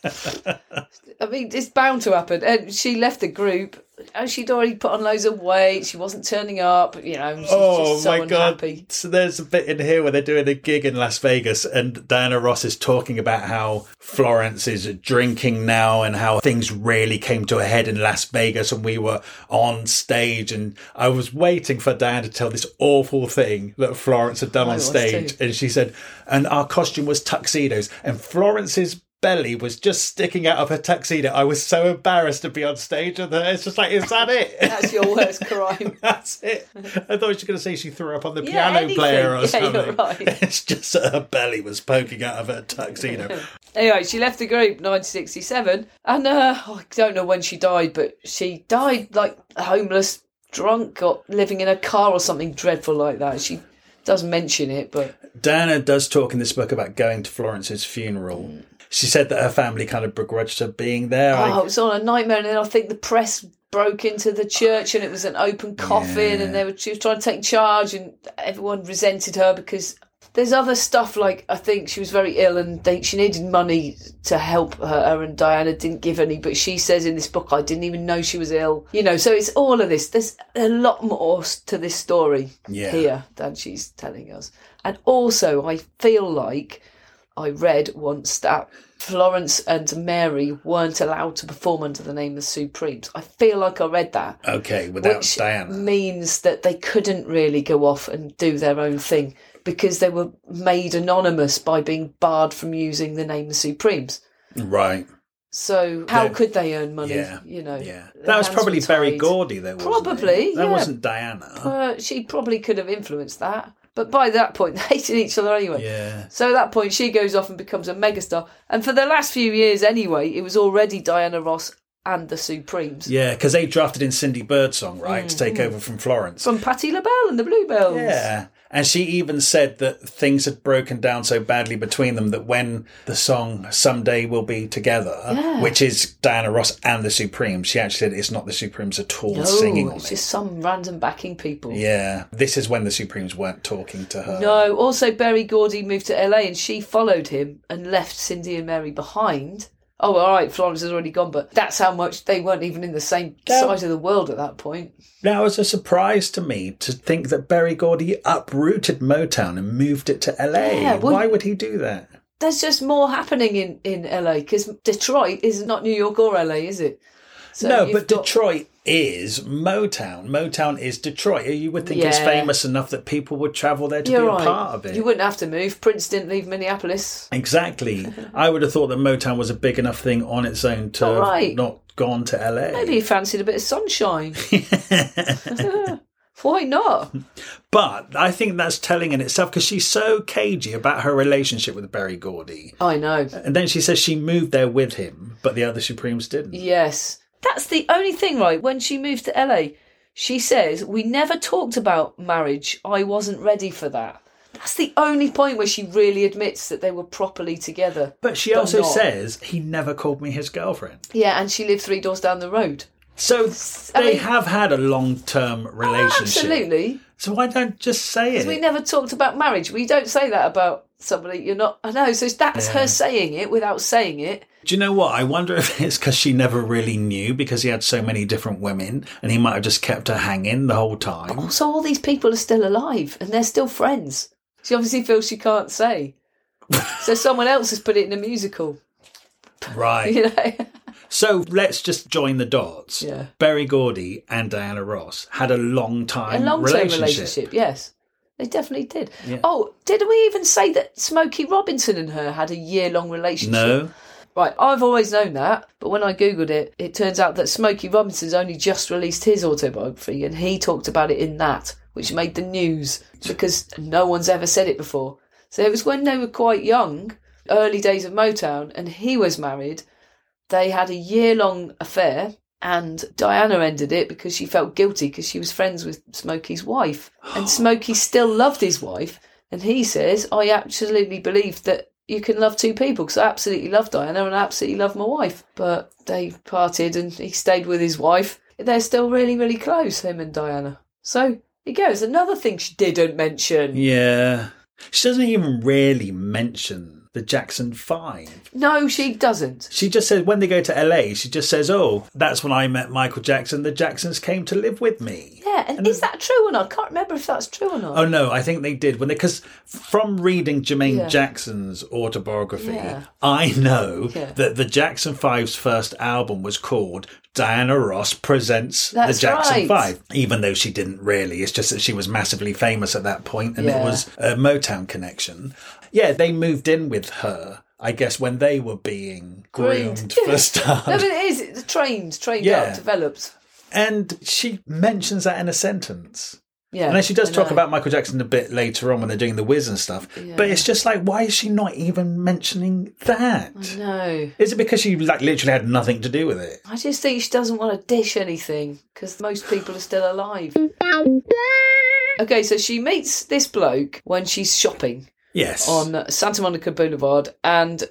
I mean, it's bound to happen. And she left the group. And she'd already put on loads of weight. She wasn't turning up. You know, she's just so unhappy. So there's a bit in here where they're doing a gig in Las Vegas and Diana Ross is talking about how Florence is drinking now and how things really came to a head in Las Vegas and we were on stage and I was waiting for Diana to tell this awful thing that Florence had done I on was stage. too. And she said, and our costume was tuxedos and Florence's belly was just sticking out of her tuxedo. I was so embarrassed to be on stage with her. It's just like, is that it? That's your worst crime. That's it. I thought she was going to say she threw up on the Yeah, piano anything. player or Yeah, something. you're right. It's just that her belly was poking out of her tuxedo. Anyway, she left the group nineteen sixty-seven, and uh, I don't know when she died, but she died like homeless, drunk, or living in a car or something dreadful like that. She does mention it, but Diana does talk in this book about going to Florence's funeral. She said that her family kind of begrudged her being there. Oh, I, it was all a nightmare. And then I think the press broke into the church and it was an open coffin Yeah. and they were she was trying to take charge and everyone resented her because there's other stuff like I think she was very ill and they, she needed money to help her and Diana didn't give any, but she says in this book, I didn't even know she was ill. You know, so it's all of this. There's a lot more to this story Yeah. here than she's telling us. And also I feel like I read once that Florence and Mary weren't allowed to perform under the name of Supremes. I feel like I read that. okay, without Which Diana. means that they couldn't really go off and do their own thing because they were made anonymous by being barred from using the name the Supremes. Right. So how They're- could they earn money? Yeah. You know, Yeah. Their That was hands probably were Berry tied. Gordy, though, wasn't Probably, it? That yeah. wasn't Diana. Uh, she probably could have influenced that. But by that point, they hated each other anyway. Yeah. So at that point, she goes off and becomes a megastar. And for the last few years anyway, it was already Diana Ross and the Supremes. Yeah, because they drafted in Cindy Birdsong, right, to take over from Florence. From Patti LaBelle and the Bluebells. Yeah. And she even said that things had broken down so badly between them that when the song Someday We'll Be Together, Yeah. which is Diana Ross and the Supremes, she actually said it's not the Supremes at all No, singing on it's it. just some random backing people. Yeah. This is when the Supremes weren't talking to her. No, also Berry Gordy moved to L A and she followed him and left Cindy and Mary behind. Oh, all right, Florence has already gone, but that's how much they weren't even in the same No. side of the world at that point. Now, it was a surprise to me to think that Berry Gordy uprooted Motown and moved it to L A. Yeah, well- Why would he do that? There's just more happening in, in L A because Detroit is not New York or L A, is it? So no, you've but got- Detroit is Motown. Motown is Detroit. You would think it's Yeah. famous enough that people would travel there to You're be a right. part of it. You wouldn't have to move. Prince didn't leave Minneapolis. Exactly. I would have thought that Motown was a big enough thing on its own to All have right. not gone to L A. Maybe he fancied a bit of sunshine. Why not? But I think that's telling in itself because she's so cagey about her relationship with Berry Gordy. I know. And then she says she moved there with him, but the other Supremes didn't. Yes. That's the only thing, right? When she moved to L A, she says, we never talked about marriage. I wasn't ready for that. That's the only point where she really admits that they were properly together. But she But also not. says he never called me his girlfriend. Yeah, and she lived three doors down the road. So I they mean- have had a long-term relationship. Absolutely. So why don't just say it? We never talked about marriage. We don't say that about somebody you're not. I know. So that's Yeah. her saying it without saying it. Do you know what? I wonder if it's because she never really knew because he had so many different women and he might have just kept her hanging the whole time. Also, all these people are still alive and they're still friends. She obviously feels she can't say. So someone else has put it in a musical. Right. You know? So let's just join the dots. Yeah. Berry Gordy and Diana Ross had a long time A long-term relationship. relationship, yes. They definitely did. Yeah. Oh, did we even say that Smokey Robinson and her had a year-long relationship? No. Right, I've always known that, but when I Googled it, it turns out that Smokey Robinson's only just released his autobiography and he talked about it in that, which made the news because no one's ever said it before. So it was when they were quite young, early days of Motown, and he was married. They had a year-long affair and Diana ended it because she felt guilty because she was friends with Smokey's wife. And Smokey still loved his wife. And he says, I absolutely believed that you can love two people because I absolutely love Diana and I absolutely love my wife. But they parted and he stayed with his wife. They're still really, really close, him and Diana. So, here you go. It's another thing she didn't mention. Yeah. She doesn't even really mention the Jackson Five. No, she doesn't. She just says when they go to L A, she just says, oh, that's when I met Michael Jackson. The Jacksons came to live with me. Yeah, and, And is that true or not? I can't remember if that's true or not. Oh, no, I think they did. when they Because from reading Jermaine Yeah. Jackson's autobiography, Yeah. I know Yeah. that the Jackson Five's first album was called Diana Ross Presents That's the Jackson right. Five, even though she didn't really. It's just that she was massively famous at that point and Yeah. it was a Motown connection. Yeah, they moved in with her, I guess, when they were being groomed, Groomed. for a start. No, but it is. It's trained, trained Yeah. up, developed. And she mentions that in a sentence. Yeah. And then she does I talk know. about Michael Jackson a bit later on when they're doing the Wiz and stuff. Yeah. But it's just like, why is she not even mentioning that? No. Is it because she like literally had nothing to do with it? I just think she doesn't want to dish anything because most people are still alive. Okay, so she meets this bloke when she's shopping Yes. on Santa Monica Boulevard and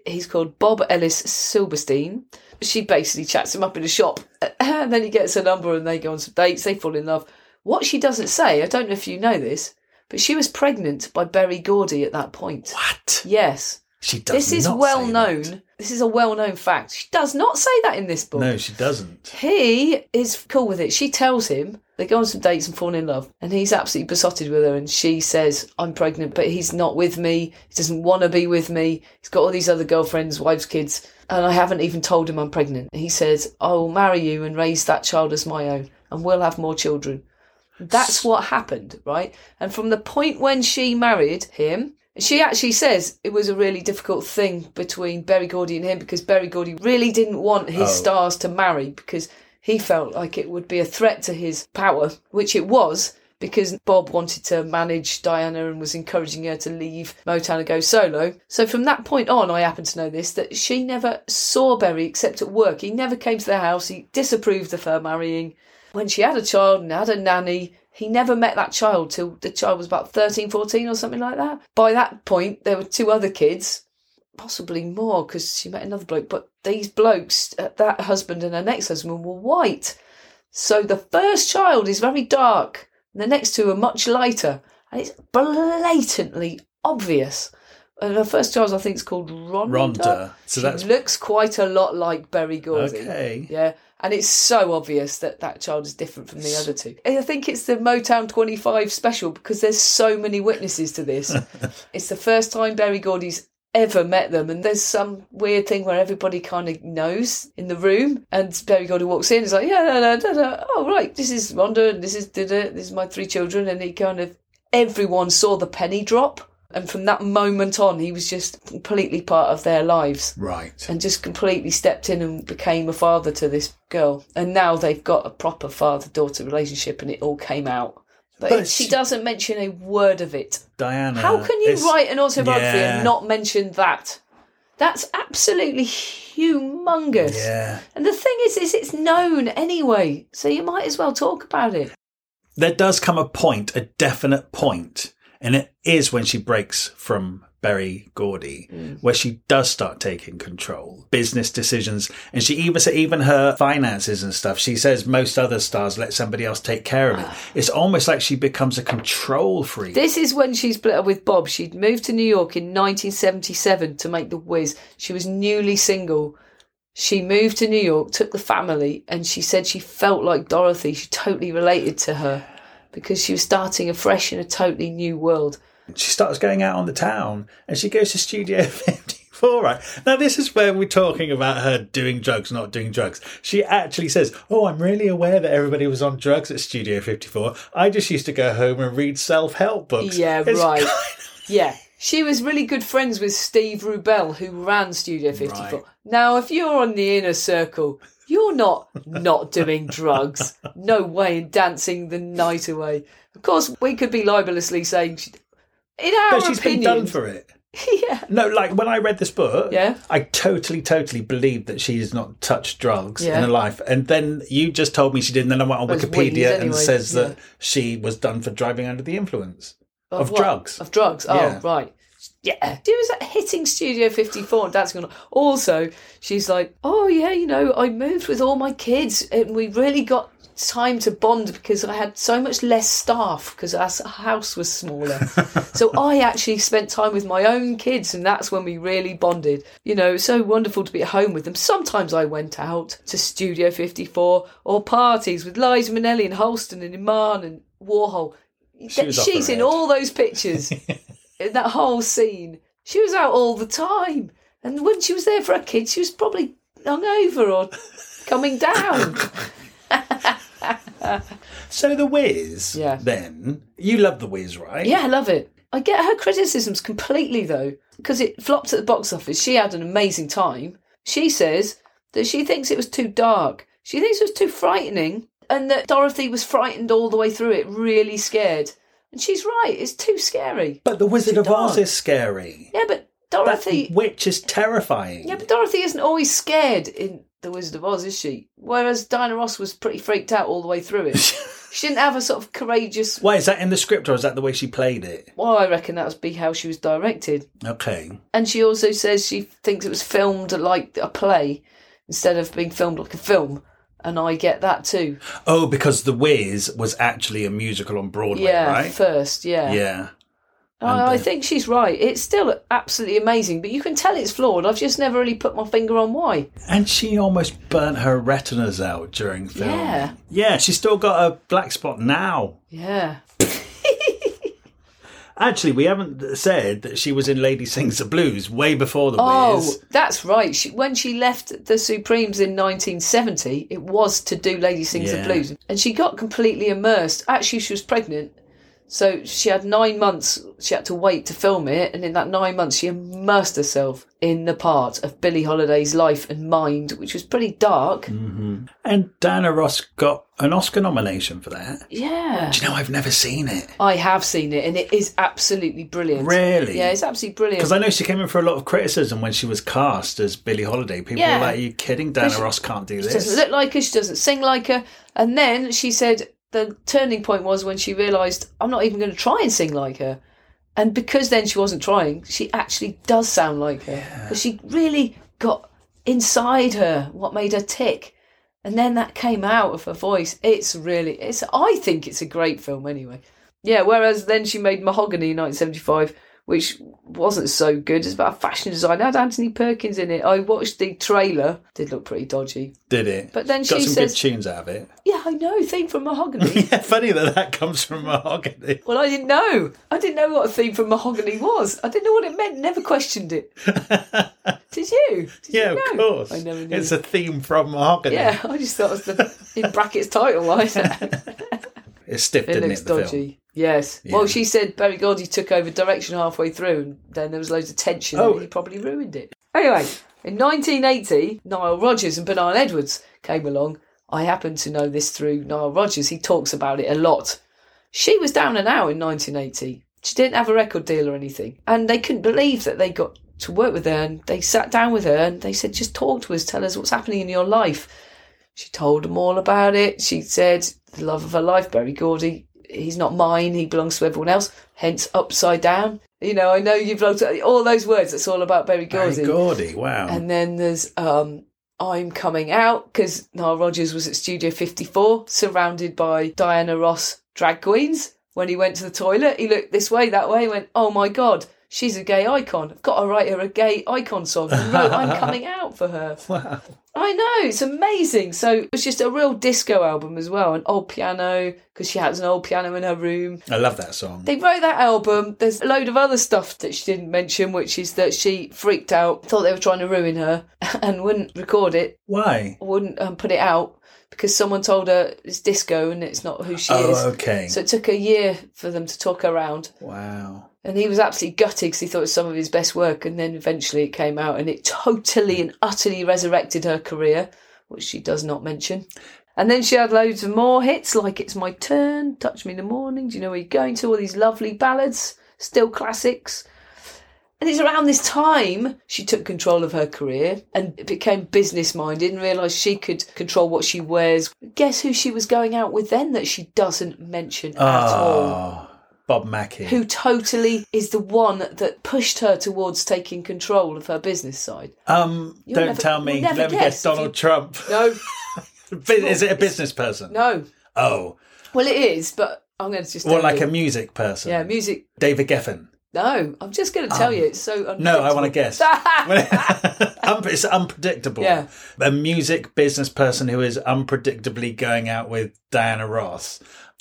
He's called Bob Ellis Silberstein. She basically chats him up in a shop, and then he gets her number and they go on some dates, they fall in love. What she doesn't say, I don't know if you know this, but she was pregnant by Berry Gordy at that point. What? Yes. She does This is not well say known. that. This is a well-known fact. She does not say that in this book. No, she doesn't. He is cool with it. She tells him, they go on some dates and fall in love, and he's absolutely besotted with her, and she says, I'm pregnant, but he's not with me. He doesn't want to be with me. He's got all these other girlfriends, wives, kids, and I haven't even told him I'm pregnant. He says, I will marry you and raise that child as my own, and we'll have more children. That's what happened, right? And from the point when she married him, she actually says it was a really difficult thing between Berry Gordy and him, because Berry Gordy really didn't want his Oh. stars to marry, because he felt like it would be a threat to his power, which it was, because Bob wanted to manage Diana and was encouraging her to leave Motown and go solo. So from that point on, I happen to know this, that she never saw Berry except at work. He never came to their house. He disapproved of her marrying. When she had a child and had a nanny, he never met that child till the child was about thirteen, fourteen or something like that. By that point, there were two other kids, possibly more because she met another bloke. But these blokes, uh, that husband and her next husband, were white. So the first child is very dark. And the next two are much lighter. And it's blatantly obvious. And her first child, I think, is called Rhonda. Rhonda. So she that's looks quite a lot like Berry Gordy. okay. Yeah. And it's so obvious that that child is different from the other two. I think it's the Motown twenty-five special because there's so many witnesses to this. It's the first time Berry Gordy's ever met them, and there's some weird thing where everybody kind of knows in the room, and Berry Gordy walks in and is like, yeah, no, no, no, no. Oh, right, this is Rhonda, and this is, this is my three children, and he kind of, everyone saw the penny drop. And from that moment on, he was just completely part of their lives. Right. And just completely stepped in and became a father to this girl. And now they've got a proper father-daughter relationship, and it all came out. But, But it, she, she- doesn't mention a word of it. Diana. How can you is- write an autobiography yeah. and not mention that? That's absolutely humongous. Yeah. And the thing is, is it's known anyway, so you might as well talk about it. There does come a point, a definite point, and it is when she breaks from Berry Gordy, Mm. where she does start taking control, business decisions, and she even even her finances and stuff. She says most other stars let somebody else take care of it. It's almost like she becomes a control freak. This is when she split up with Bob. She'd moved to New York in nineteen seventy-seven to make The Wiz. She was newly single. She moved to New York, took the family, and she said she felt like Dorothy. She totally related to her because she was starting afresh in a totally new world. She starts going out on the town, and she goes to Studio fifty-four, right? Now, this is where we're talking about her doing drugs, not doing drugs. She actually says, oh, I'm really aware that everybody was on drugs at Studio fifty-four. I just used to go home and read self-help books. Yeah, It's right. kind of- Yeah. She was really good friends with Steve Rubell, who ran Studio fifty-four. Right. Now, if you're on the inner circle, you're not not doing drugs. No way, and dancing the night away. Of course, we could be libelously saying, she, in our No, she's opinion, been done for it. yeah, No, like when I read this book, Yeah. I totally, totally believed that she's not touched drugs Yeah. in her life. And then you just told me she did, and then I went on Those Wikipedia wheeze and anyway, says yeah. that she was done for driving under the influence of, what? drugs. Of drugs. Oh, Yeah. right. Yeah, she was hitting Studio fifty-four and dancing on. Also, she's like, oh yeah, you know, I moved with all my kids, and we really got time to bond because I had so much less staff because our house was smaller. So I actually spent time with my own kids, and that's when we really bonded. You know, it was so wonderful to be at home with them. Sometimes I went out to Studio fifty-four or parties with Liza Minnelli and Holston and Iman and Warhol. She was off her She's in head. all those pictures. In that whole scene, she was out all the time, and when she was there for her kids, she was probably hungover or coming down. So The Wiz, Yeah. then, you love The Wiz, right? Yeah, I love it. I get her criticisms completely though, because it flopped at the box office. She had an amazing time. She says that she thinks it was too dark. She thinks it was too frightening, and that Dorothy was frightened all the way through it, really scared. And she's right, it's too scary. But The Wizard Too of Oz dark. is scary. Yeah, but That Dorothy... witch is terrifying. Yeah, but Dorothy isn't always scared in The Wizard of Oz, is she? Whereas Diana Ross was pretty freaked out all the way through it. She didn't have a sort of courageous... Why, is that in the script or is that the way she played it? Well, I reckon that would be how she was directed. Okay. And she also says she thinks it was filmed like a play instead of being filmed like a film. And I get that too. Oh, because The Wiz was actually a musical on Broadway, yeah, right? first, yeah. Yeah. I, And, I uh, think she's right. It's still absolutely amazing, but you can tell it's flawed. I've just never really put my finger on why. And she almost burnt her retinas out during filming. Yeah. Yeah, she's still got a black spot now. Yeah. Actually, we haven't said that she was in Lady Sings the Blues way before The Oh, Wiz. that's right. She, when she left the Supremes in nineteen seventy, it was to do Lady Sings the Yeah. Blues. And she got completely immersed. Actually, she was pregnant. So she had nine months, she had to wait to film it, and in that nine months she immersed herself in the part of Billie Holiday's life and mind, which was pretty dark. Mm-hmm. And Diana Ross got an Oscar nomination for that. Yeah. Do you know, I've never seen it. I have seen it, and it is absolutely brilliant. Really? Yeah, it's absolutely brilliant. Because I know she came in for a lot of criticism when she was cast as Billie Holiday. People Yeah. were like, are you kidding? Diana she- Ross can't do She this. doesn't look like her, she doesn't sing like her. And then she said the turning point was when she realised, I'm not even going to try and sing like her. And because then she wasn't trying, she actually does sound like her. Because she really got inside her what made her tick. And then that came out of her voice. It's really, it's. I think it's a great film anyway. Yeah, whereas then she made Mahogany in nineteen seventy-five, which wasn't so good. It's about a fashion designer. It had Anthony Perkins in it. I watched the trailer. Did look pretty dodgy. Did it? But then Got she some says, good tunes out of it. yeah, I know, theme from Mahogany. Yeah, funny that that comes from Mahogany. Well, I didn't know. I didn't know what a theme from Mahogany was. I didn't know what it meant. Never questioned it. Did you? Did Yeah, you of know? course. I never knew. It's a theme from Mahogany. Yeah, I just thought it was the in brackets title. I It's stiff, It didn't looks it, the dodgy. film? Yes. Yeah. Well, she said Berry Gordy took over direction halfway through, and then there was loads of tension, Oh. and he probably ruined it. Anyway, in nineteen eighty, Nile Rodgers and Bernard Edwards came along. I happen to know this through Nile Rodgers. He talks about it a lot. She was down and out in nineteen eighty. She didn't have a record deal or anything, and they couldn't believe that they got to work with her. And they sat down with her and they said, "Just talk to us. Tell us what's happening in your life." She told them all about it. She said, "The love of her life, Berry Gordy. He's not mine. He belongs to everyone else. Hence, upside down." You know, I know you've looked at all those words. It's all about Berry Gordy. Berry Gordy, wow. And then there's um, I'm Coming Out, because Nile Rodgers was at Studio fifty-four, surrounded by Diana Ross drag queens. When he went to the toilet, he looked this way, that way, he went, "Oh my God, she's a gay icon. I've got to write her a gay icon song." And wrote I'm Coming Out for her. Wow. I know, it's amazing. So it was just a real disco album as well. An old piano, because she has an old piano in her room. I love that song. They wrote that album. There's a load of other stuff that she didn't mention, which is that she freaked out, thought they were trying to ruin her, and wouldn't record it, Why? wouldn't um, put it out, because someone told her it's disco and it's not who she Oh, is. okay. So it took a year for them to talk her around. Wow. And he was absolutely gutted because he thought it was some of his best work. And then eventually it came out and it totally and utterly resurrected her career, which she does not mention. And then she had loads of more hits, like It's My Turn, Touch Me in the Morning, Do You Know Where You're Going To? All these lovely ballads, still classics. And it's around this time she took control of her career and became business-minded and realised she could control what she wears. Guess who she was going out with then that she doesn't mention at all? Oh, Bob Mackie. Who totally is the one that pushed her towards taking control of her business side. Um, You'll don't never- tell me. you'll never Let me guess guess. if Donald you- Trump. No, Is it a business person? no. Oh, Well, it is, but I'm going to just well, tell like you. a music person. Yeah, music. David Geffen. No, I'm just going to tell Um, you. It's so No, I want to guess. unpredictable. Um, it's unpredictable. Yeah. A music business person who is unpredictably going out with Diana Ross.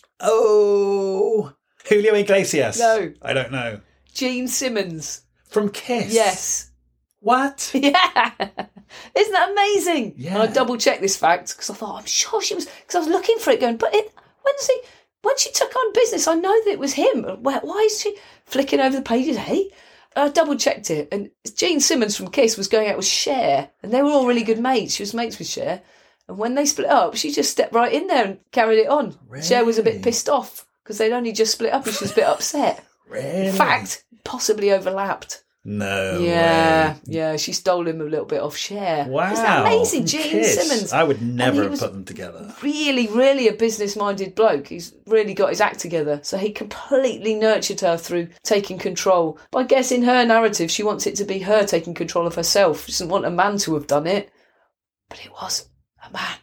Oh, Julio Iglesias. No. I don't know. Gene Simmons. From Kiss. Yes. What? Yeah. Isn't that amazing? Yeah. And I double checked this fact because I thought, I'm sure she was, because I was looking for it going, but it, when's he, when she took on business, I know that it was him. Why, why is she flicking over the pages? Hey, I double checked it. And Gene Simmons from Kiss was going out with Cher and they were all really good mates. She was mates with Cher. And when they split up, she just stepped right in there and carried it on. Cher was a bit Really? pissed off because they'd only just split up and she was a bit upset. Really? In fact, possibly overlapped. No Yeah, way. yeah. She stole him a little bit off Cher. Wow. Isn't that amazing? Gene Kiss. Simmons. I would never have was put them together. Really, really a business-minded bloke. He's really got his act together. So he completely nurtured her through taking control. But I guess in her narrative, she wants it to be her taking control of herself. She doesn't want a man to have done it. But it was a man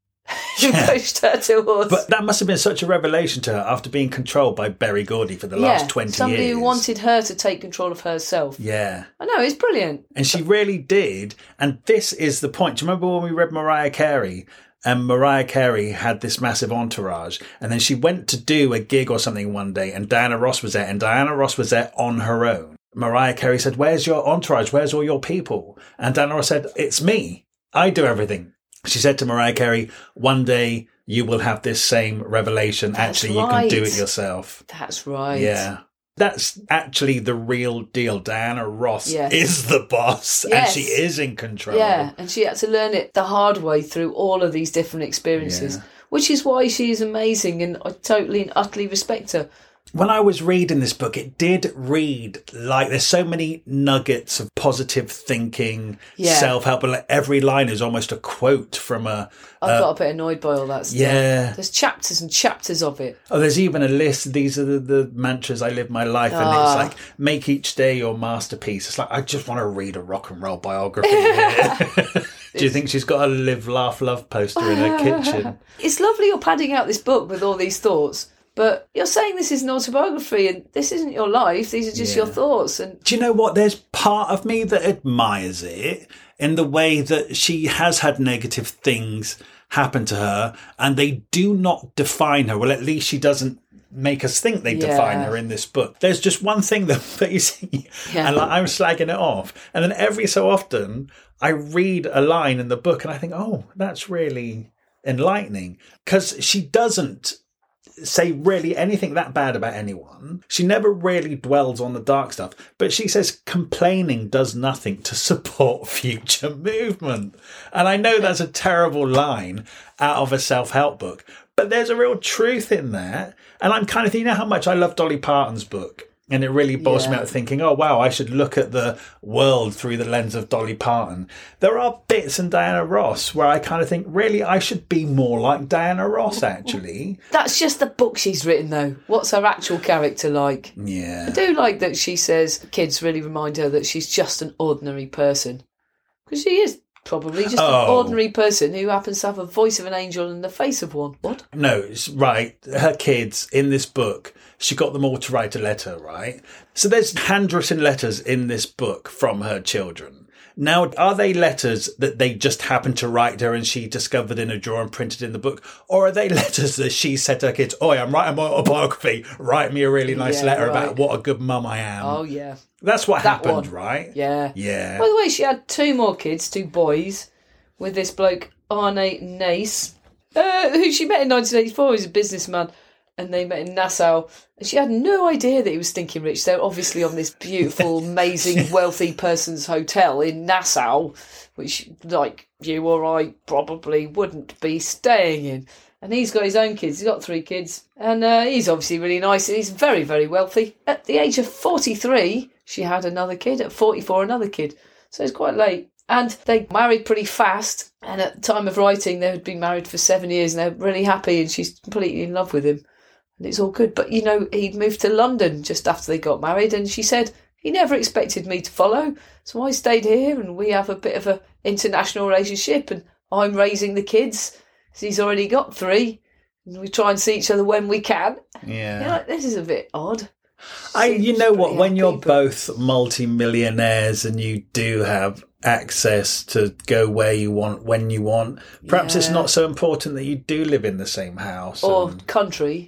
who Yeah. pushed her towards... But that must have been such a revelation to her after being controlled by Berry Gordy for the last twenty somebody years. who wanted her to take control of herself. Yeah. I know, it's brilliant. And she really did. And this is the point. Do you remember when we read Mariah Carey? And Mariah Carey had this massive entourage. And then she went to do a gig or something one day, and Diana Ross was there. And Diana Ross was there on her own. Mariah Carey said, "Where's your entourage? Where's all your people?" And Diana Ross said, "It's me. I do everything." She said to Mariah Carey, "One day you will have this same revelation. That's Actually, right. you can do it yourself." That's right. Yeah. That's actually the real deal. Diana Ross Yes. is the boss, Yes. and she is in control. Yeah, and she had to learn it the hard way through all of these different experiences, Yeah. which is why she is amazing, and I totally and utterly respect her. When I was reading this book, it did read like there's so many nuggets of positive thinking, Yeah. self-help, but like every line is almost a quote from a... I uh, got a bit annoyed by all that stuff. Yeah. There's chapters and chapters of it. Oh, there's even a list. These are the, the mantras I live my life. And Ah. it's like, make each day your masterpiece. It's like, I just want to read a rock and roll biography here. Do you think she's got a live, laugh, love poster in her kitchen? It's lovely you're padding out this book with all these thoughts, but you're saying this is an autobiography and this isn't your life. These are just Yeah. your thoughts. And Do you know what? There's part of me that admires it in the way that she has had negative things happen to her and they do not define her. Well, at least she doesn't make us think they Yeah. define her in this book. There's just one thing that, that you see, Yeah. and like, I'm slagging it off. And then every so often I read a line in the book and I think, oh, that's really enlightening. Because she doesn't say really anything that bad about anyone. She never really dwells on the dark stuff, but she says complaining does nothing to support future movement. And I know that's a terrible line out of a self-help book, but there's a real truth in that. And I'm kind of thinking, you know how much I love Dolly Parton's book? And it really boils me Yeah. out thinking, oh, wow, I should look at the world through the lens of Dolly Parton. There are bits in Diana Ross where I kind of think, really, I should be more like Diana Ross, actually. that's just the book she's written, though. What's her actual character like? Yeah. I do like that she says kids really remind her that she's just an ordinary person. Because she is probably just Oh. an ordinary person who happens to have a voice of an angel and the face of one. What? No, it's right. Her kids in this book, she got them all to write a letter, right? So there's handwritten letters in this book from her children. Now, are they letters that they just happened to write her and she discovered in a drawer and printed in the book? Or are they letters that she said to her kids, oh, I'm writing my autobiography, write me a really nice Yeah, letter right. about what a good mum I am. Oh, yeah. That's what that happened, one. right? Yeah. Yeah. By the way, she had two more kids, two boys, with this bloke, Arne Nace, uh, who she met in nineteen eighty-four. He was a businessman, and they met in Nassau. And she had no idea that he was stinking rich. They were obviously on this beautiful, amazing, wealthy person's hotel in Nassau, which, like you or I, probably wouldn't be staying in. And he's got his own kids. He's got three kids. And uh, he's obviously really nice. And he's very, very wealthy. At the age of forty-three, she had another kid. At forty-four, another kid. So it's quite late. And they married pretty fast. And at the time of writing, they had been married for seven years. And they're really happy. And she's completely in love with him. And it's all good. But, you know, he'd moved to London just after they got married. And she said, he never expected me to follow. So I stayed here. And we have a bit of an international relationship. And I'm raising the kids. He's already got three. And we try and see each other when we can. Yeah. You're like, this is a bit odd. I, you Seems know what, pretty when you're happy, but- both multi-millionaires and you do have access to go where you want, when you want, perhaps it's Yeah. not so important that you do live in the same house. Or and- country.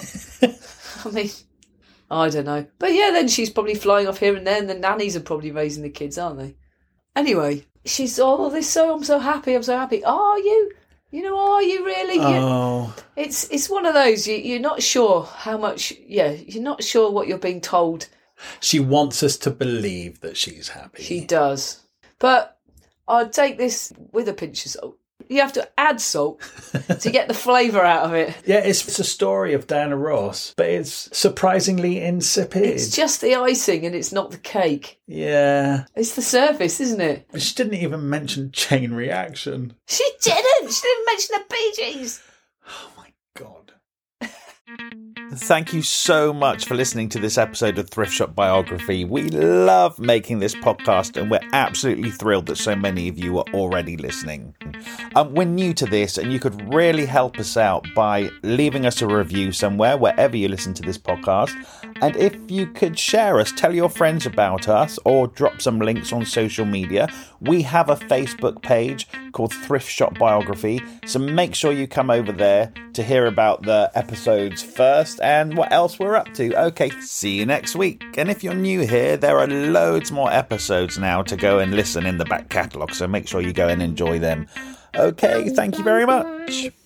I mean, I don't know. But yeah, then she's probably flying off here and there, and the nannies are probably raising the kids, aren't they? Anyway, she's, oh, this so, I'm so happy, I'm so happy. Are you? You know, are you really? You- Oh, It's it's one of those, you, you're not sure how much, yeah, you're not sure what you're being told. she wants us to believe that she's happy. She does. But I'd take this with a pinch of salt. You have to add salt to get the flavour out of it. Yeah, it's, it's a story of Diana Ross, but it's surprisingly insipid. It's just the icing and it's not the cake. Yeah. It's the surface, isn't it? She didn't even mention Chain Reaction. She didn't! She didn't mention the Bee Gees! Oh my God. Thank you so much for listening to this episode of Thrift Shop Biography. We love making this podcast and we're absolutely thrilled that so many of you are already listening. Um, we're new to this and you could really help us out by leaving us a review somewhere, wherever you listen to this podcast. And if you could share us, tell your friends about us or drop some links on social media. We have a Facebook page called Thrift Shop Biography, so make sure you come over there to hear about the episodes first and what else we're up to. Okay, see you next week. And if you're new here, there are loads more episodes now to go and listen in the back catalogue, so make sure you go and enjoy them. Okay, thank you very much.